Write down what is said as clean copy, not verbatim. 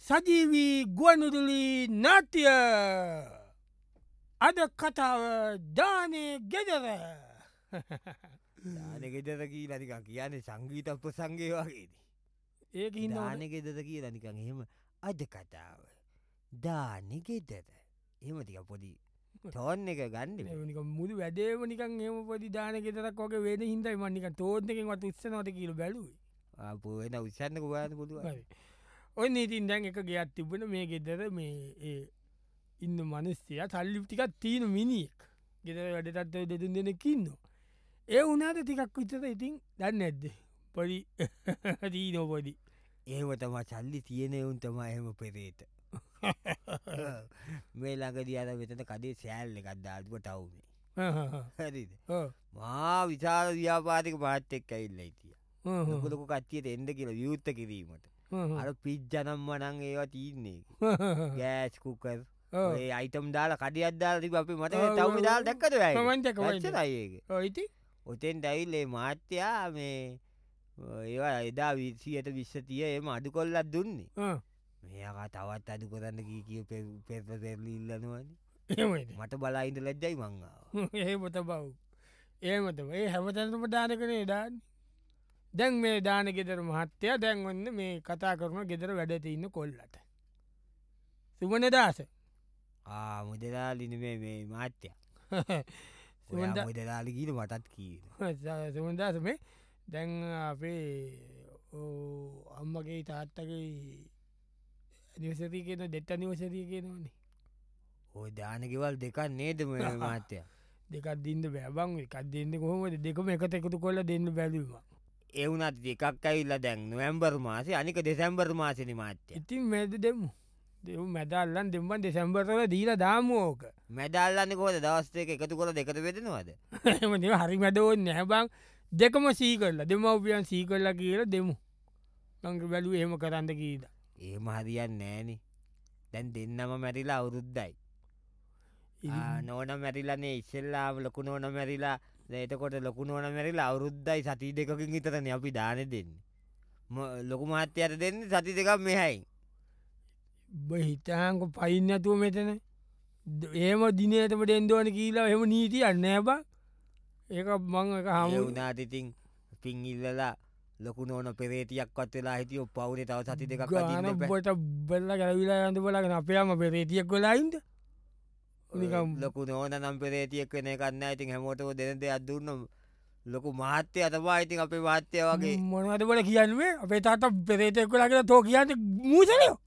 සජීවී ගුවනුදුලි නාට්‍ය අද කතාව දානය ගෙදර දානගෙදර කී ලනික කියන්නේ සංගීත ප්‍රසංගය වගේද ඒක දානගෙදර කිය ලනිකං එහෙම අද කතාව දානගෙදර එහෙමටික පොඩි තෝන්න එක ගන්න මුදු වැඩේම නිකන් එම පොඩි දාන ගෙතරක් වගේ වෙන හින්දයි මන්නික තෝදකින් වට උත්සනොට කියල බැලුව වෙන උත්සන්න ගවාන පුදුව ඔය නීතින් දැන් එක ගෙයක් තිබන මේ ගෙදර මේ ඉන්න මනස්තය සල්ලිප්ටිකත් තියෙන මිනිියෙක් ගෙදර වැඩටත් දෙතුන් දෙනෙකින්න ඒ උනාට ටිකක් විතර ඉතින් දන්න ඇද්ද පොඩි දී නොපොඩි ඒම තම සල්ලි තියෙන එවුන් තම එහෙම පෙරේට මේ ළඟදී අර වෙතන කඩේ සෑල්ල එකක් දාල්පුව ටවුනේ හැරිද මා විශාල ව්‍යාපාතික පාත්තෙක් ඇයිල්ල ඉතිය ලොකු කච්චියට එන්ඩ කියල වියුත්ත කිරීමට අර පිජ්ජනම් වනං ඒවා තියන්නේ ගෑස් කුකර් ඒ අයිටම් දාලා කඩියත් දාල තිබ අපි මට තවම දාල් දැක්කද ඔයිති ඔතෙන් ඩැයිල්ලේ මාත්‍යයා මේ ඒවා එදා විසියට විශ්සතිය එම අඩු කොල්ලත් දුන්නේ මේක තවත් අඩු කරන්න කිය පෙර පෙරලි ඉල්ලනවන මට බලායින්ට ලැජ්ජයි මංගාව ඒ පොත බව් ඒමත ඒ හැමතැනම දාන කනේ දාන්න දැන් මේ දාන ගෙදර මහත්තය දැන් ඔන්න මේ කතා කරන ගෙදර වැඩට ඉන්න කොල්ලට සුමන දාස මුදලාලින මේ මාත්‍යය මුදලාලිගීට මටත් කී සුමන්දස මේ දැන් අපේ අම්මගේ තාත්තගේ නිවසරී කියන දෙට නිවසරිය කියනවනේ ඔය දානගෙවල් දෙකක් නේද මාත්‍යය දෙකක් දින්ද බැබං එකක් දෙන්න කොහොමද දෙකම එකට එකතු කොල්ල දෙන්න බැලීම එවනත් එකක් ඇවිල්ල දැන් නොවම්බර් මාසය අනික දෙසැම්බර් මාසන මාත්‍ය ඉතින් මැද දෙමු දෙව මැදල්ලන් දෙම්බන් දෙසැම්බරල දීල දාමෝක මැදල්ලන්න කොද දවස්තයක එකතු කොල දෙකට වෙදෙනවාද එම හරි මැදවන් නැබං දෙකම සීකරල දෙමවපියන් සීකරලා කියල දෙමු ලංග බැලු එහෙම කරන්න කීද ඒම හරියන් නෑන දැන් දෙන්නම මැරිලා අවුරුද්දයි නෝන මැරිලනේ ඉස්සෙල්ලාම ලොකු නෝන මැරිලා ඒතකොට ලොකු නෝන මැරිලා අවුරුද්දයි සති දෙකින් ඉතරන අපි දාන දෙන්න ලොකු මහත්්‍යයට දෙන්න සති දෙකක් මෙහැයි හිතහංක පයින්න ඇතුව මෙතන ඒම දිනයටම දෙන්දෝන කියීලා එම නීති අන්න බ ඒක මං එක හම වනාතිතින් පින් ඉල්ලලා ලොකු නෝන පෙරේතියක් වෙලා හිටිය පවුනේ තව සති දෙකක් බොට බල්ල ගැලවිලා යඳ බලගෙන අපයාම පෙරේතියක් කොලායින්ද ලොකු නෝන නම් පෙරේතියක් වෙන කන්න ඉතින් හැමෝටම දෙන දෙයක් දුන්නම් ලොකු මහත්‍යය අතවා ඉතින් අපේ වාත්‍යය වගේ මොනවද බල කියන්වේ අපේ තාත පෙරේතයක් කලාගෙන තෝ කියන්න මූසලයෝ